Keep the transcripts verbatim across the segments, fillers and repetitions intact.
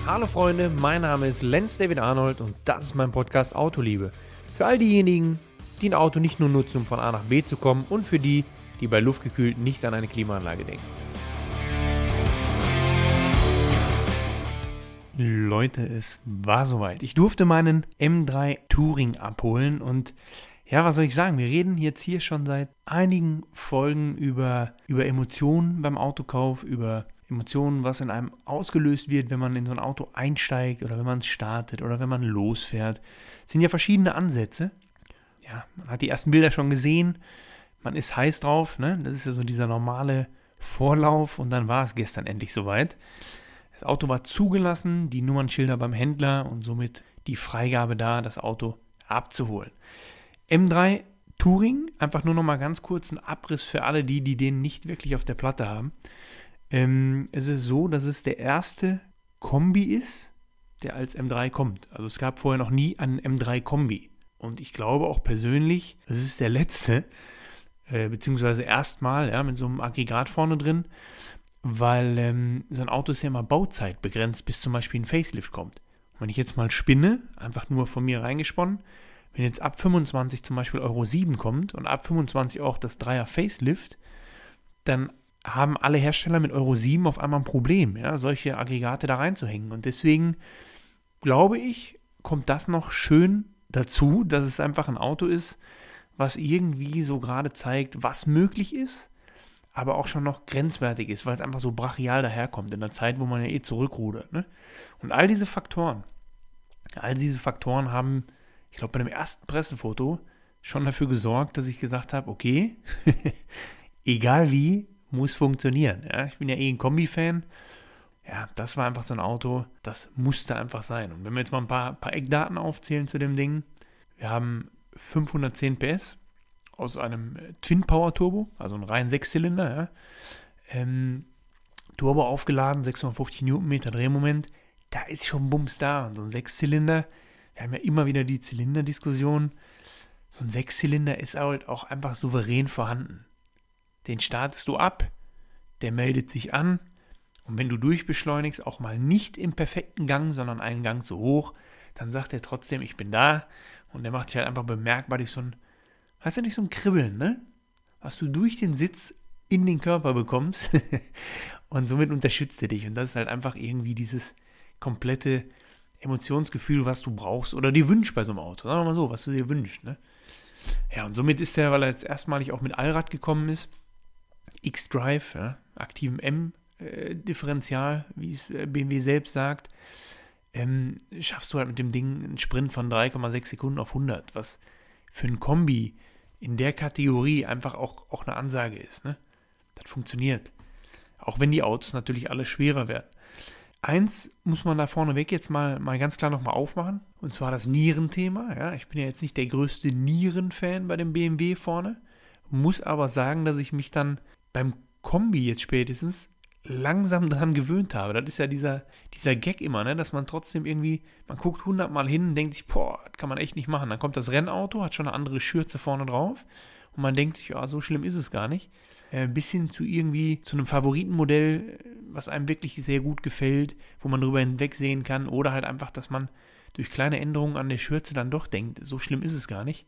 Hallo Freunde, mein Name ist Lenz David Arnold und das ist mein Podcast Autoliebe. Für all diejenigen, die ein Auto nicht nur nutzen, um von A nach B zu kommen, und für die, die bei luftgekühlt nicht an eine Klimaanlage denken. Leute, es war soweit. Ich durfte meinen M drei Touring abholen und ja, was soll ich sagen? Wir reden jetzt hier schon seit einigen Folgen über, über Emotionen beim Autokauf, über Emotionen, was in einem ausgelöst wird, wenn man in so ein Auto einsteigt oder wenn man es startet oder wenn man losfährt. Es sind ja verschiedene Ansätze. Ja, man hat die ersten Bilder schon gesehen, man ist heiß drauf, ne? Das ist ja so dieser normale Vorlauf und dann war es gestern endlich soweit. Das Auto war zugelassen, die Nummernschilder beim Händler und somit die Freigabe da, das Auto abzuholen. M drei Touring, einfach nur noch mal ganz kurz ein Abriss für alle die, die den nicht wirklich auf der Platte haben. Ähm, es ist so, dass es der erste Kombi ist, der als M drei kommt. Also es gab vorher noch nie einen M drei Kombi. Und ich glaube auch persönlich, es ist der letzte, äh, beziehungsweise erstmal, ja, mit so einem Aggregat vorne drin, weil ähm, so ein Auto ist ja immer Bauzeit begrenzt, bis zum Beispiel ein Facelift kommt. Und wenn ich jetzt mal spinne, einfach nur von mir reingesponnen, wenn jetzt ab fünfundzwanzig zum Beispiel Euro sieben kommt und ab fünfundzwanzig auch das Dreier Facelift, dann haben alle Hersteller mit Euro sieben auf einmal ein Problem, ja, solche Aggregate da reinzuhängen. Und deswegen glaube ich, kommt das noch schön dazu, dass es einfach ein Auto ist, was irgendwie so gerade zeigt, was möglich ist, aber auch schon noch grenzwertig ist, weil es einfach so brachial daherkommt in der Zeit, wo man ja eh zurückrudert. Ne? Und all diese Faktoren, all diese Faktoren haben, ich glaube, bei dem ersten Pressefoto schon dafür gesorgt, dass ich gesagt habe, okay, egal wie, muss funktionieren. Ja? Ich bin ja eh ein Kombi-Fan. Ja, das war einfach so ein Auto, das musste einfach sein. Und wenn wir jetzt mal ein paar, paar Eckdaten aufzählen zu dem Ding, wir haben fünfhundertzehn P S aus einem Twin-Power-Turbo, also ein rein Sechszylinder, ja. ähm, Turbo aufgeladen, sechshundertfünfzig Newtonmeter Drehmoment, da ist schon Bums da. Und so ein Sechszylinder, wir haben ja immer wieder die Zylinderdiskussion, so ein Sechszylinder ist halt auch einfach souverän vorhanden. Den startest du ab, der meldet sich an und wenn du durchbeschleunigst, auch mal nicht im perfekten Gang, sondern einen Gang zu hoch, dann sagt er trotzdem, ich bin da und der macht sich halt einfach bemerkbar durch so ein, hast du nicht so ein Kribbeln, ne? Was du durch den Sitz in den Körper bekommst und somit unterstützt er dich und das ist halt einfach irgendwie dieses komplette Emotionsgefühl, was du brauchst oder dir wünschst bei so einem Auto, sagen wir mal so, was du dir wünschst, ne? Ja, und somit ist er, weil er jetzt erstmalig auch mit Allrad gekommen ist, X-Drive, ja, aktivem M-Differential, wie es B M W selbst sagt, ähm, schaffst du halt mit dem Ding einen Sprint von drei Komma sechs Sekunden auf hundert, was für ein Kombi in der Kategorie einfach auch, auch eine Ansage ist. Ne? Das funktioniert. Auch wenn die Autos natürlich alle schwerer werden. Eins muss man da vorneweg jetzt mal, mal ganz klar nochmal aufmachen, und zwar das Nierenthema. Ja? Ich bin ja jetzt nicht der größte Nieren-Fan bei dem B M W vorne, muss aber sagen, dass ich mich dann beim Kombi jetzt spätestens langsam dran gewöhnt habe. Das ist ja dieser, dieser Gag immer, ne? Dass man trotzdem irgendwie, man guckt hundertmal hin und denkt sich, boah, das kann man echt nicht machen. Dann kommt das Rennauto, hat schon eine andere Schürze vorne drauf und man denkt sich, ja, so schlimm ist es gar nicht. Äh, bis hin zu irgendwie, zu einem Favoritenmodell, was einem wirklich sehr gut gefällt, wo man drüber hinwegsehen kann, oder halt einfach, dass man durch kleine Änderungen an der Schürze dann doch denkt, so schlimm ist es gar nicht.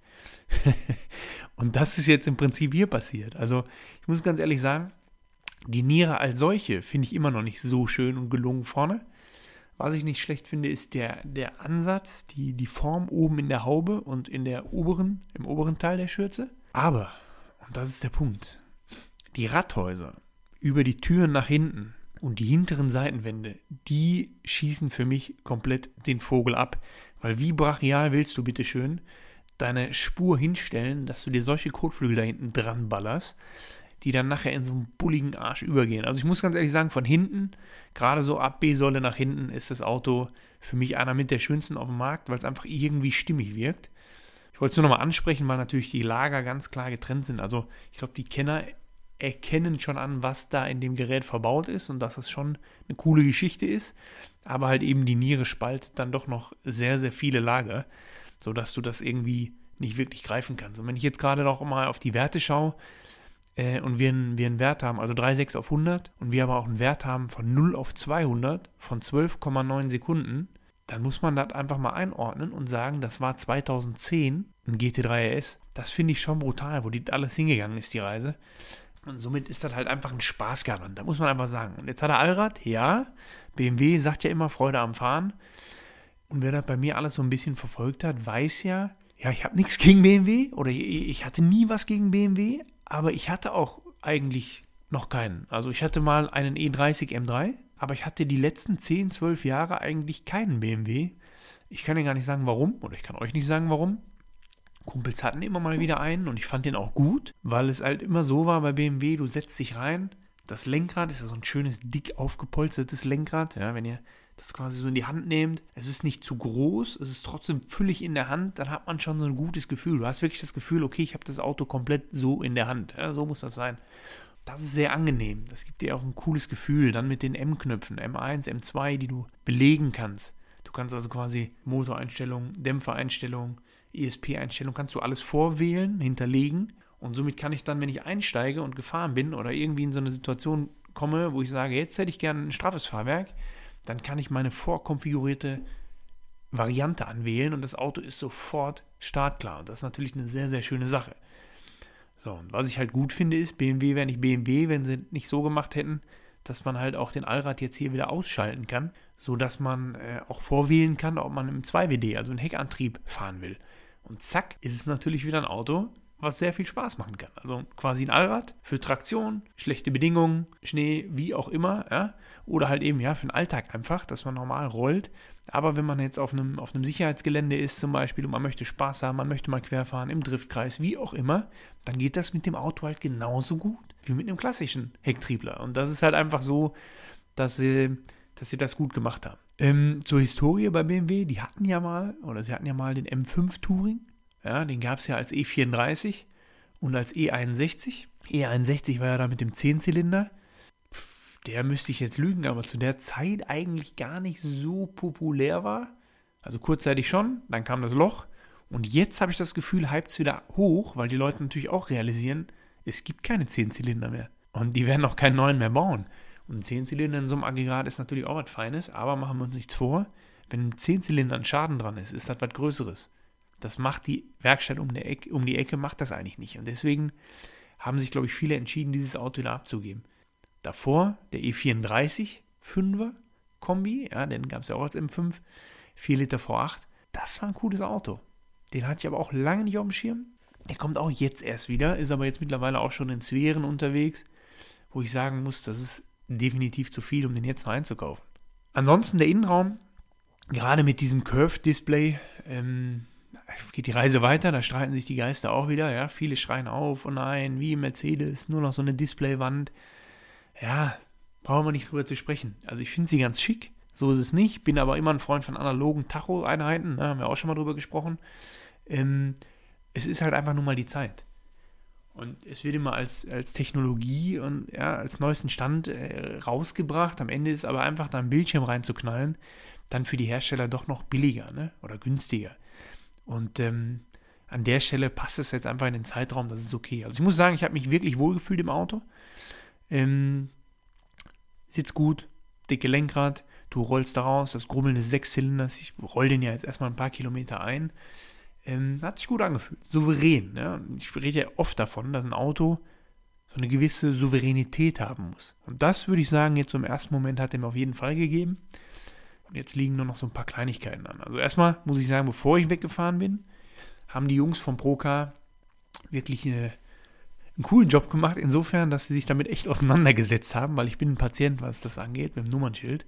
Und das ist jetzt im Prinzip hier passiert. Also ich muss ganz ehrlich sagen, die Niere als solche finde ich immer noch nicht so schön und gelungen vorne. Was ich nicht schlecht finde, ist der, der Ansatz, die, die Form oben in der Haube und in der oberen, im oberen Teil der Schürze. Aber, und das ist der Punkt, die Radhäuser über die Türen nach hinten und die hinteren Seitenwände, die schießen für mich komplett den Vogel ab. Weil wie brachial willst du bitteschön deine Spur hinstellen, dass du dir solche Kotflügel da hinten dran ballerst, die dann nachher in so einen bulligen Arsch übergehen. Also ich muss ganz ehrlich sagen, von hinten, gerade so ab B-Säule nach hinten, ist das Auto für mich einer mit der schönsten auf dem Markt, weil es einfach irgendwie stimmig wirkt. Ich wollte es nur nochmal ansprechen, weil natürlich die Lager ganz klar getrennt sind. Also ich glaube, die Kenner erkennen schon an, was da in dem Gerät verbaut ist und dass es schon eine coole Geschichte ist. Aber halt eben die Niere spaltet dann doch noch sehr, sehr viele Lager, sodass du das irgendwie nicht wirklich greifen kannst. Und wenn ich jetzt gerade noch mal auf die Werte schaue, äh, und wir, wir einen Wert haben, also drei Komma sechs auf hundert, und wir aber auch einen Wert haben von null auf zweihundert von zwölf Komma neun Sekunden, dann muss man das einfach mal einordnen und sagen, das war zweitausendzehn ein G T drei R S. Das finde ich schon brutal, wo die alles hingegangen ist, die Reise. Und somit ist das halt einfach ein Spaßgarant. Da muss man einfach sagen. Und jetzt hat er Allrad, ja. B M W sagt ja immer Freude am Fahren. Und wer das bei mir alles so ein bisschen verfolgt hat, weiß ja, ja, ich habe nichts gegen B M W oder ich hatte nie was gegen B M W, aber ich hatte auch eigentlich noch keinen. Also ich hatte mal einen E dreißig M drei, aber ich hatte die letzten zehn, zwölf Jahre eigentlich keinen B M W. Ich kann dir gar nicht sagen, warum, oder ich kann euch nicht sagen, warum. Kumpels hatten immer mal wieder einen und ich fand den auch gut, weil es halt immer so war bei B M W, du setzt dich rein, das Lenkrad ist ja so ein schönes, dick aufgepolstertes Lenkrad, ja, wenn ihr das quasi so in die Hand nehmt, es ist nicht zu groß, es ist trotzdem füllig in der Hand, dann hat man schon so ein gutes Gefühl. Du hast wirklich das Gefühl, okay, ich habe das Auto komplett so in der Hand, ja, so muss das sein. Das ist sehr angenehm, das gibt dir auch ein cooles Gefühl, dann mit den M-Knöpfen, M eins, M zwei, die du belegen kannst. Du kannst also quasi Motoreinstellungen, Dämpfereinstellungen, E S P-Einstellung, kannst du alles vorwählen, hinterlegen, und somit kann ich dann, wenn ich einsteige und gefahren bin oder irgendwie in so eine Situation komme, wo ich sage, jetzt hätte ich gerne ein straffes Fahrwerk, dann kann ich meine vorkonfigurierte Variante anwählen und das Auto ist sofort startklar. Und das ist natürlich eine sehr, sehr schöne Sache. So, und was ich halt gut finde ist, B M W wäre nicht B M W, wenn sie nicht so gemacht hätten, dass man halt auch den Allrad jetzt hier wieder ausschalten kann, sodass man äh, auch vorwählen kann, ob man im zwei W D, also einen Heckantrieb, fahren will. Und zack, ist es natürlich wieder ein Auto, was sehr viel Spaß machen kann. Also quasi ein Allrad für Traktion, schlechte Bedingungen, Schnee, wie auch immer, ja. Oder halt eben, ja, für den Alltag einfach, dass man normal rollt. Aber wenn man jetzt auf einem, auf einem Sicherheitsgelände ist zum Beispiel und man möchte Spaß haben, man möchte mal querfahren, im Driftkreis, wie auch immer, dann geht das mit dem Auto halt genauso gut wie mit einem klassischen Hecktriebler. Und das ist halt einfach so, dass sie, dass sie das gut gemacht haben. Ähm, zur Historie bei B M W, die hatten ja mal, oder sie hatten ja mal den M fünf Touring. Ja, den gab es ja als E vierunddreißig und als E einundsechzig. E einundsechzig war ja da mit dem Zehnzylinder. Der müsste ich jetzt lügen, aber zu der Zeit eigentlich gar nicht so populär war. Also kurzzeitig schon, dann kam das Loch. Und jetzt habe ich das Gefühl, hypt es wieder hoch, weil die Leute natürlich auch realisieren, es gibt keine Zehnzylinder mehr. Und die werden auch keinen neuen mehr bauen. Und ein Zehnzylinder in so einem Aggregat ist natürlich auch was Feines, aber machen wir uns nichts vor, wenn ein Zehnzylinder ein Schaden dran ist, ist das was Größeres. Das macht die Werkstatt um die Ecke, um die Ecke macht das eigentlich nicht. Und deswegen haben sich, glaube ich, viele entschieden, dieses Auto wieder abzugeben. Davor der E vierunddreißig Fünfer Kombi, ja, den gab es ja auch als M fünf, vier Liter V acht. Das war ein cooles Auto. Den hatte ich aber auch lange nicht auf dem Schirm. Der kommt auch jetzt erst wieder, ist aber jetzt mittlerweile auch schon in Sphären unterwegs, wo ich sagen muss, das ist definitiv zu viel, um den jetzt noch einzukaufen. Ansonsten der Innenraum, gerade mit diesem Curved-Display, ähm, geht die Reise weiter, da streiten sich die Geister auch wieder, ja, viele schreien auf, oh nein, wie im Mercedes, nur noch so eine Displaywand. Ja, brauchen wir nicht drüber zu sprechen. Also ich finde sie ganz schick, so ist es nicht, bin aber immer ein Freund von analogen Tacho-Einheiten, ne, haben wir auch schon mal drüber gesprochen. Ähm, es ist halt einfach nur mal die Zeit. Und es wird immer als, als Technologie und ja, als neuesten Stand äh, rausgebracht. Am Ende ist aber einfach da einen Bildschirm reinzuknallen, dann für die Hersteller doch noch billiger, ne, oder günstiger. Und ähm, an der Stelle passt es jetzt einfach in den Zeitraum, das ist okay. Also ich muss sagen, ich habe mich wirklich wohlgefühlt im Auto. Ähm, sitzt gut, dicke Lenkrad, du rollst da raus, das Grummeln des Sechszylinders, ich roll den ja jetzt erstmal ein paar Kilometer ein. Ähm, hat sich gut angefühlt, souverän. Ja? Ich rede ja oft davon, dass ein Auto so eine gewisse Souveränität haben muss. Und das würde ich sagen, jetzt im ersten Moment hat er mir auf jeden Fall gegeben. Und jetzt liegen nur noch so ein paar Kleinigkeiten an. Also erstmal muss ich sagen, bevor ich weggefahren bin, haben die Jungs vom Procar wirklich eine, einen coolen Job gemacht, insofern, dass sie sich damit echt auseinandergesetzt haben, weil ich bin ein Patient, was das angeht, mit dem Nummernschild.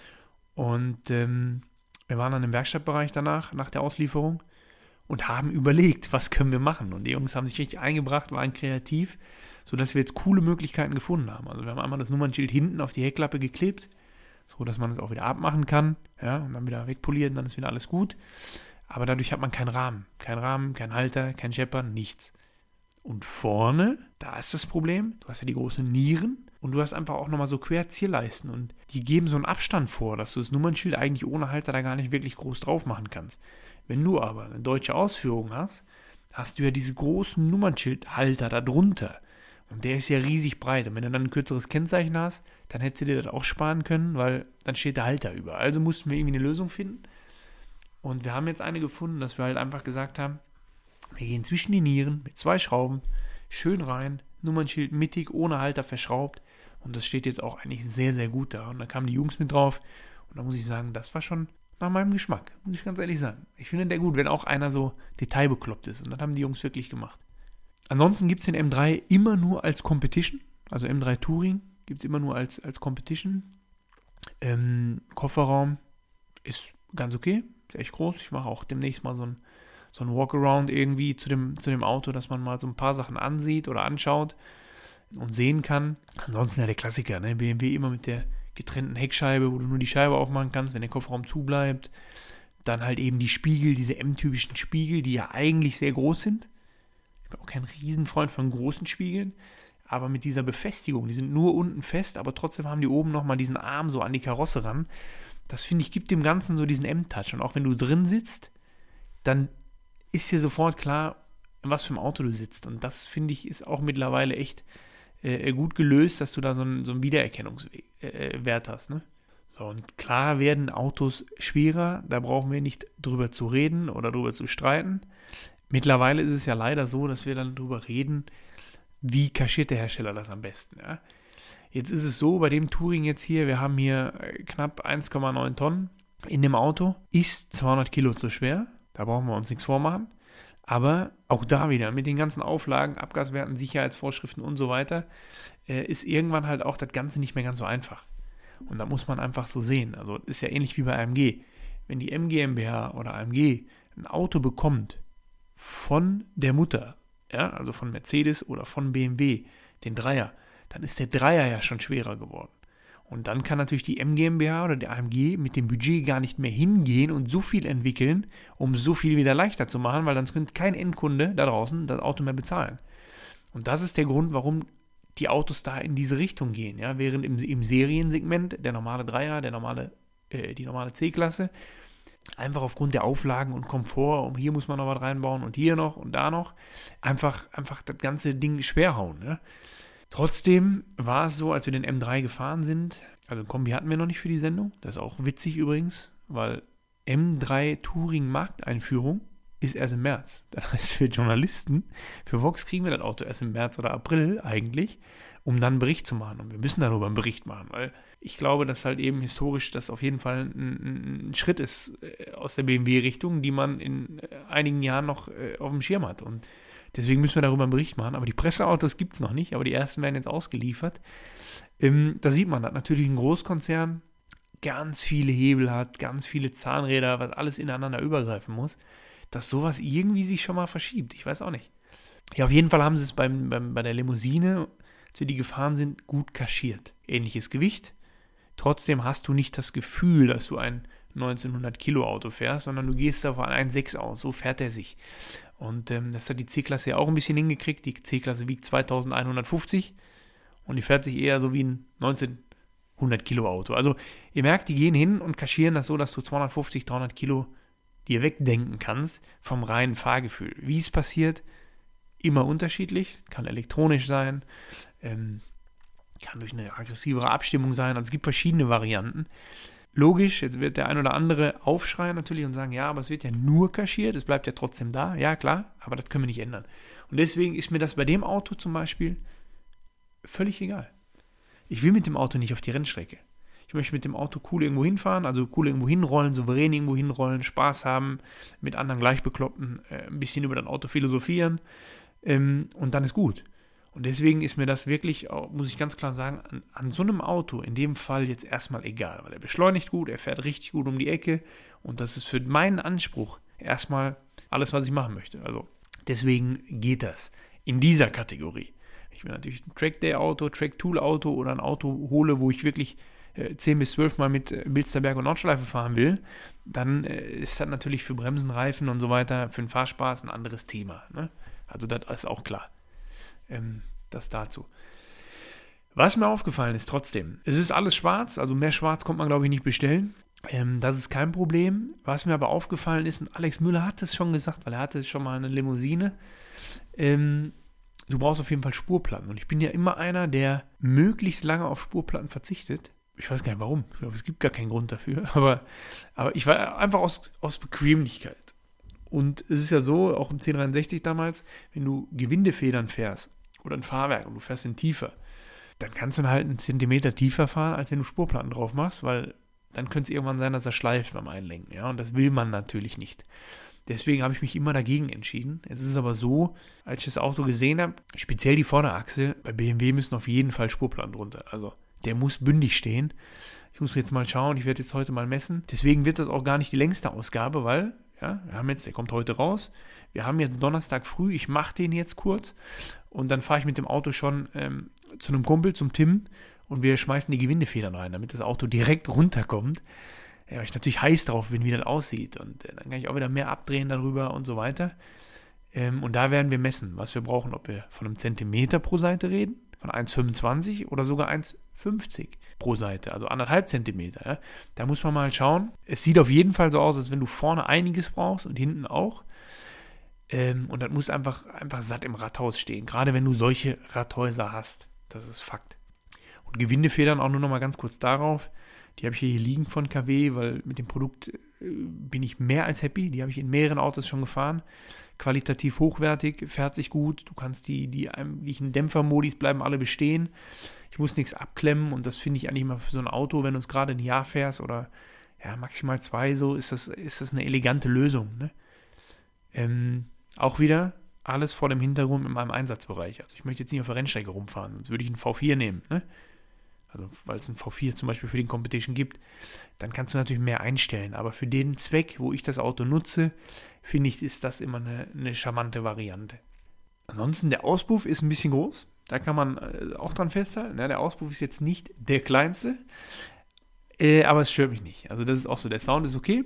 Und ähm, wir waren dann im Werkstattbereich danach, nach der Auslieferung, und haben überlegt, was können wir machen. Und die Jungs haben sich richtig eingebracht, waren kreativ, sodass wir jetzt coole Möglichkeiten gefunden haben. Also wir haben einmal das Nummernschild hinten auf die Heckklappe geklebt, so dass man es auch wieder abmachen kann, ja, und dann wieder wegpolieren, dann ist wieder alles gut. Aber dadurch hat man keinen Rahmen. Kein Rahmen, kein Halter, kein Scheppern, nichts. Und vorne, da ist das Problem, du hast ja die großen Nieren und du hast einfach auch nochmal so Querzierleisten und die geben so einen Abstand vor, dass du das Nummernschild eigentlich ohne Halter da gar nicht wirklich groß drauf machen kannst. Wenn du aber eine deutsche Ausführung hast, hast du ja diese großen Nummernschildhalter da drunter. Und der ist ja riesig breit. Und wenn du dann ein kürzeres Kennzeichen hast, dann hättest du dir das auch sparen können, weil dann steht der Halter über. Also mussten wir irgendwie eine Lösung finden. Und wir haben jetzt eine gefunden, dass wir halt einfach gesagt haben, wir gehen zwischen die Nieren mit zwei Schrauben, schön rein, Nummernschild mittig, ohne Halter verschraubt. Und das steht jetzt auch eigentlich sehr, sehr gut da. Und da kamen die Jungs mit drauf. Und da muss ich sagen, das war schon nach meinem Geschmack, muss ich ganz ehrlich sagen. Ich finde der gut, wenn auch einer so detailbekloppt ist. Und das haben die Jungs wirklich gemacht. Ansonsten gibt es den M drei immer nur als Competition. Also M drei Touring gibt es immer nur als, als Competition. Ähm, Kofferraum ist ganz okay, ist echt groß. Ich mache auch demnächst mal so ein, so ein Walkaround irgendwie zu dem, zu dem Auto, dass man mal so ein paar Sachen ansieht oder anschaut und sehen kann. Ansonsten ja der Klassiker, ne? B M W immer mit der getrennten Heckscheibe, wo du nur die Scheibe aufmachen kannst, wenn der Kofferraum zubleibt. Dann halt eben die Spiegel, diese M-typischen Spiegel, die ja eigentlich sehr groß sind. Ich bin auch kein Riesenfreund von großen Spiegeln, aber mit dieser Befestigung, die sind nur unten fest, aber trotzdem haben die oben nochmal diesen Arm so an die Karosse ran. Das finde ich, gibt dem Ganzen so diesen M-Touch. Und auch wenn du drin sitzt, dann ist dir sofort klar, in was für einem Auto du sitzt. Und das, finde ich, ist auch mittlerweile echt äh, gut gelöst, dass du da so einen, so einen Wiedererkennungswert äh, hast. Ne? So, und klar werden Autos schwerer, da brauchen wir nicht drüber zu reden oder drüber zu streiten. Mittlerweile ist es ja leider so, dass wir dann drüber reden, wie kaschiert der Hersteller das am besten. Ja? Jetzt ist es so, bei dem Touring jetzt hier, wir haben hier knapp eins Komma neun Tonnen in dem Auto, ist zweihundert Kilo zu schwer, da brauchen wir uns nichts vormachen. Aber auch da wieder, mit den ganzen Auflagen, Abgaswerten, Sicherheitsvorschriften und so weiter, äh, ist irgendwann halt auch das Ganze nicht mehr ganz so einfach. Und da muss man einfach so sehen. Also ist ja ähnlich wie bei A M G. Wenn die M GmbH oder A M G ein Auto bekommt von der Mutter, ja, also von Mercedes oder von B M W, den Dreier, dann ist der Dreier ja schon schwerer geworden. Und dann kann natürlich die M GmbH oder der A M G mit dem Budget gar nicht mehr hingehen und so viel entwickeln, um so viel wieder leichter zu machen, weil dann könnte kein Endkunde da draußen das Auto mehr bezahlen. Und das ist der Grund, warum die Autos da in diese Richtung gehen. Ja? Während im, im Seriensegment der normale Dreier, der normale, äh, die normale C-Klasse, einfach aufgrund der Auflagen und Komfort, und hier muss man noch was reinbauen und hier noch und da noch, einfach, einfach das ganze Ding schwer hauen. Ja? Trotzdem war es so, als wir den M drei gefahren sind, also ein Kombi hatten wir noch nicht für die Sendung, das ist auch witzig übrigens, weil M drei Touring Markteinführung ist erst im März. Das heißt, für Journalisten, für Vox kriegen wir das Auto erst im März oder April eigentlich, um dann einen Bericht zu machen. Und wir müssen darüber einen Bericht machen, weil ich glaube, dass halt eben historisch das auf jeden Fall ein, ein Schritt ist aus der B M W-Richtung, die man in einigen Jahren noch auf dem Schirm hat. Und deswegen müssen wir darüber einen Bericht machen. Aber die Presseautos gibt es noch nicht, aber die ersten werden jetzt ausgeliefert. Ähm, da sieht man, dass natürlich ein Großkonzern ganz viele Hebel hat, ganz viele Zahnräder, was alles ineinander übergreifen muss, dass sowas irgendwie sich schon mal verschiebt. Ich weiß auch nicht. Ja, auf jeden Fall haben sie es beim, beim, bei der Limousine, als wir die gefahren sind, gut kaschiert. Ähnliches Gewicht. Trotzdem hast du nicht das Gefühl, dass du ein neunzehnhundert Kilo Auto fährst, sondern du gehst auf ein eins Komma sechs aus. So fährt er sich. Und ähm, das hat die C-Klasse ja auch ein bisschen hingekriegt. Die C-Klasse wiegt zweitausendeinhundertfünfzig und die fährt sich eher so wie ein neunzehnhundert Kilo Auto. Also ihr merkt, die gehen hin und kaschieren das so, dass du zweihundertfünfzig, dreihundert Kilo dir wegdenken kannst vom reinen Fahrgefühl. Wie es passiert, immer unterschiedlich. Kann elektronisch sein, ähm, kann durch eine aggressivere Abstimmung sein. Also es gibt verschiedene Varianten. Logisch, jetzt wird der ein oder andere aufschreien natürlich und sagen, ja, aber es wird ja nur kaschiert, es bleibt ja trotzdem da. Ja, klar, aber das können wir nicht ändern. Und deswegen ist mir das bei dem Auto zum Beispiel völlig egal. Ich will mit dem Auto nicht auf die Rennstrecke. Ich möchte mit dem Auto cool irgendwo hinfahren, also cool irgendwo hinrollen, souverän irgendwo hinrollen, Spaß haben, mit anderen Gleichbekloppten äh, ein bisschen über das Auto philosophieren ähm, und dann ist gut. Und deswegen ist mir das wirklich, muss ich ganz klar sagen, an, an so einem Auto in dem Fall jetzt erstmal egal, weil er beschleunigt gut, er fährt richtig gut um die Ecke und das ist für meinen Anspruch erstmal alles, was ich machen möchte. Also deswegen geht das in dieser Kategorie. Ich will natürlich ein Trackday-Auto, Track-Tool-Auto oder ein Auto hole, wo ich wirklich äh, zehn bis zwölf Mal mit äh, Bilsterberg und Nordschleife fahren will, dann äh, ist das natürlich für Bremsen, Reifen und so weiter, für den Fahrspaß ein anderes Thema. Ne? Also das ist auch klar. Ähm, das dazu. Was mir aufgefallen ist trotzdem, es ist alles schwarz, also mehr schwarz kommt man glaube ich nicht bestellen. Ähm, das ist kein Problem. Was mir aber aufgefallen ist, und Alex Müller hat es schon gesagt, weil er hatte schon mal eine Limousine, ähm, du brauchst auf jeden Fall Spurplatten. Und ich bin ja immer einer, der möglichst lange auf Spurplatten verzichtet. Ich weiß gar nicht warum. Ich glaube, es gibt gar keinen Grund dafür. Aber, aber ich war einfach aus, aus Bequemlichkeit. Und es ist ja so, auch im zehn dreiundsechzig damals, wenn du Gewindefedern fährst oder ein Fahrwerk und du fährst in tiefer, dann kannst du halt einen Zentimeter tiefer fahren, als wenn du Spurplatten drauf machst, weil dann könnte es irgendwann sein, dass er schleift beim Einlenken. Ja? Und das will man natürlich nicht. Deswegen habe ich mich immer dagegen entschieden. Es ist aber so, als ich das Auto gesehen habe, speziell die Vorderachse, bei B M W müssen auf jeden Fall Spurplatten drunter. Also der muss bündig stehen. Ich muss jetzt mal schauen, ich werde jetzt heute mal messen. Deswegen wird das auch gar nicht die längste Ausgabe, weil, ja, wir haben jetzt, der kommt heute raus. Wir haben jetzt Donnerstag früh, ich mache den jetzt kurz und dann fahre ich mit dem Auto schon ähm, zu einem Kumpel, zum Tim, und wir schmeißen die Gewindefedern rein, damit das Auto direkt runterkommt. Ja, weil ich natürlich heiß drauf bin, wie das aussieht. Und äh, dann kann ich auch wieder mehr abdrehen darüber und so weiter. Ähm, und da werden wir messen, was wir brauchen, ob wir von einem Zentimeter pro Seite reden, von eins Komma fünfundzwanzig oder sogar eins Komma fünfzig pro Seite, also anderthalb Zentimeter. Ja. Da muss man mal schauen. Es sieht auf jeden Fall so aus, als wenn du vorne einiges brauchst und hinten auch. Ähm, und das muss einfach, einfach satt im Radhaus stehen, gerade wenn du solche Radhäuser hast. Das ist Fakt. Und Gewindefedern auch nur noch mal ganz kurz darauf. Die habe ich hier liegen von K W, weil mit dem Produkt äh, bin ich mehr als happy. Die habe ich in mehreren Autos schon gefahren. Qualitativ hochwertig, fährt sich gut. Du kannst die, die eigentlichen Dämpfermodis bleiben alle bestehen. Ich muss nichts abklemmen und das finde ich eigentlich immer für so ein Auto, wenn du es gerade ein Jahr fährst oder ja, maximal zwei, so ist das, ist das eine elegante Lösung. Ne? Ähm, auch wieder alles vor dem Hintergrund in meinem Einsatzbereich. Also ich möchte jetzt nicht auf der Rennstrecke rumfahren, sonst würde ich einen V vier nehmen. Ne? Also weil es einen V vier zum Beispiel für den Competition gibt, dann kannst du natürlich mehr einstellen. Aber für den Zweck, wo ich das Auto nutze, finde ich, ist das immer eine, eine charmante Variante. Ansonsten, der Auspuff ist ein bisschen groß. Da kann man äh, auch dran festhalten. Ja, der Auspuff ist jetzt nicht der kleinste, äh, aber es stört mich nicht. Also das ist auch so, der Sound ist okay.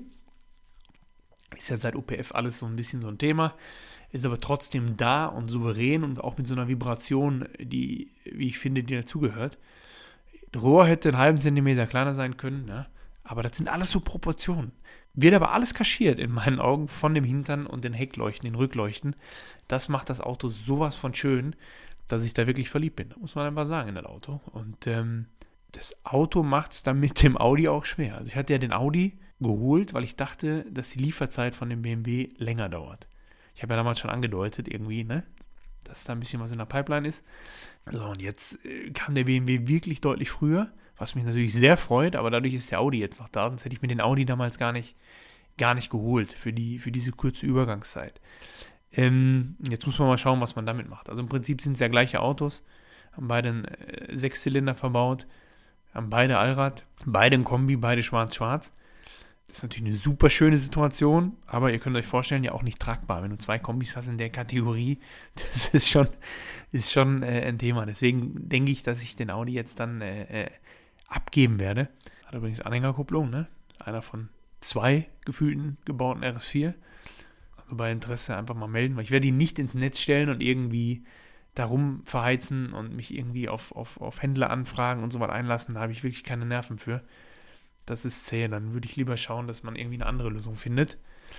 Ist ja seit O P F alles so ein bisschen so ein Thema. Ist aber trotzdem da und souverän und auch mit so einer Vibration, die, wie ich finde, die dazugehört. Das Rohr hätte einen halben Zentimeter kleiner sein können, ne? Aber das sind alles so Proportionen. Wird aber alles kaschiert in meinen Augen von dem Hintern und den Heckleuchten, den Rückleuchten. Das macht das Auto sowas von schön, dass ich da wirklich verliebt bin. Muss man einfach sagen in das Auto. Und ähm, das Auto macht es dann mit dem Audi auch schwer. Also ich hatte ja den Audi geholt, weil ich dachte, dass die Lieferzeit von dem B M W länger dauert. Ich habe ja damals schon angedeutet irgendwie, ne, dass da ein bisschen was in der Pipeline ist. So, und jetzt äh, kam der B M W wirklich deutlich früher, was mich natürlich sehr freut, aber dadurch ist der Audi jetzt noch da, sonst hätte ich mir den Audi damals gar nicht, gar nicht geholt für, die, für diese kurze Übergangszeit. Ähm, jetzt muss man mal schauen, was man damit macht. Also im Prinzip sind es ja gleiche Autos, haben beide einen äh, Sechszylinder verbaut, haben beide Allrad, beide ein Kombi, beide schwarz-schwarz. Das ist natürlich eine super schöne Situation, aber ihr könnt euch vorstellen, ja auch nicht tragbar. Wenn du zwei Kombis hast in der Kategorie, das ist schon, ist schon äh, ein Thema. Deswegen denke ich, dass ich den Audi jetzt dann äh, äh, abgeben werde. Hat übrigens Anhängerkupplung, ne? Einer von zwei gefühlten gebauten R S vier. Also bei Interesse einfach mal melden, weil ich werde ihn nicht ins Netz stellen und irgendwie darum verheizen und mich irgendwie auf, auf, auf Händler anfragen und so weiter einlassen. Da habe ich wirklich keine Nerven für. Das ist zäh, dann würde ich lieber schauen, dass man irgendwie eine andere Lösung findet.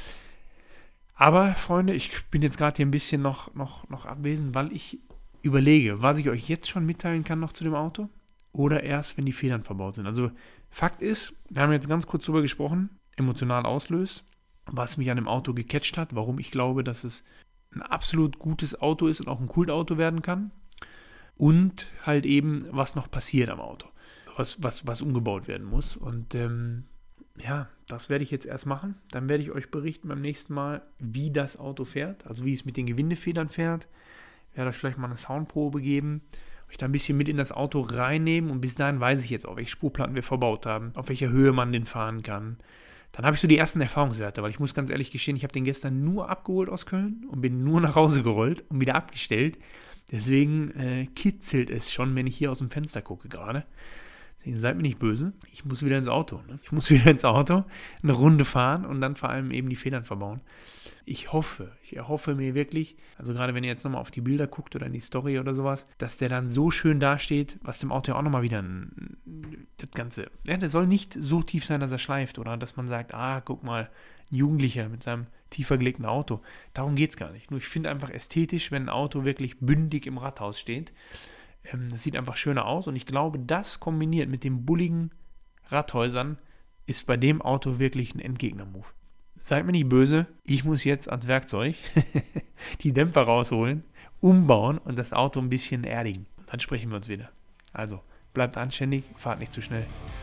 Aber, Freunde, ich bin jetzt gerade hier ein bisschen noch, noch, noch abwesend, weil ich überlege, was ich euch jetzt schon mitteilen kann noch zu dem Auto oder erst, wenn die Federn verbaut sind. Also, Fakt ist, wir haben jetzt ganz kurz drüber gesprochen, emotional auslöst, was mich an dem Auto gecatcht hat, warum ich glaube, dass es ein absolut gutes Auto ist und auch ein Kultauto werden kann und halt eben, was noch passiert am Auto. Was, was, was umgebaut werden muss. Und ähm, ja, das werde ich jetzt erst machen. Dann werde ich euch berichten beim nächsten Mal, wie das Auto fährt, also wie es mit den Gewindefedern fährt. Ich werde euch vielleicht mal eine Soundprobe geben, euch da ein bisschen mit in das Auto reinnehmen und bis dahin weiß ich jetzt auch, welche Spurplatten wir verbaut haben, auf welcher Höhe man den fahren kann. Dann habe ich so die ersten Erfahrungswerte, weil ich muss ganz ehrlich gestehen, ich habe den gestern nur abgeholt aus Köln und bin nur nach Hause gerollt und wieder abgestellt. Deswegen äh, kitzelt es schon, wenn ich hier aus dem Fenster gucke gerade. Deswegen seid mir nicht böse. Ich muss wieder ins Auto. Ne? Ich muss wieder ins Auto, eine Runde fahren und dann vor allem eben die Federn verbauen. Ich hoffe, ich erhoffe mir wirklich, also gerade wenn ihr jetzt nochmal auf die Bilder guckt oder in die Story oder sowas, dass der dann so schön dasteht, was dem Auto ja auch nochmal wieder, ein, das Ganze, ja, der soll nicht so tief sein, dass er schleift oder dass man sagt, ah, guck mal, ein Jugendlicher mit seinem tiefer gelegten Auto. Darum geht es gar nicht. Nur ich finde einfach ästhetisch, wenn ein Auto wirklich bündig im Rathaus steht. Ähm, das sieht einfach schöner aus und ich glaube, das kombiniert mit den bulligen Radhäusern ist bei dem Auto wirklich ein Endgegner-Move. Seid mir nicht böse, ich muss jetzt ans Werkzeug die Dämpfer rausholen, umbauen und das Auto ein bisschen erdigen. Dann sprechen wir uns wieder. Also, bleibt anständig, fahrt nicht zu schnell.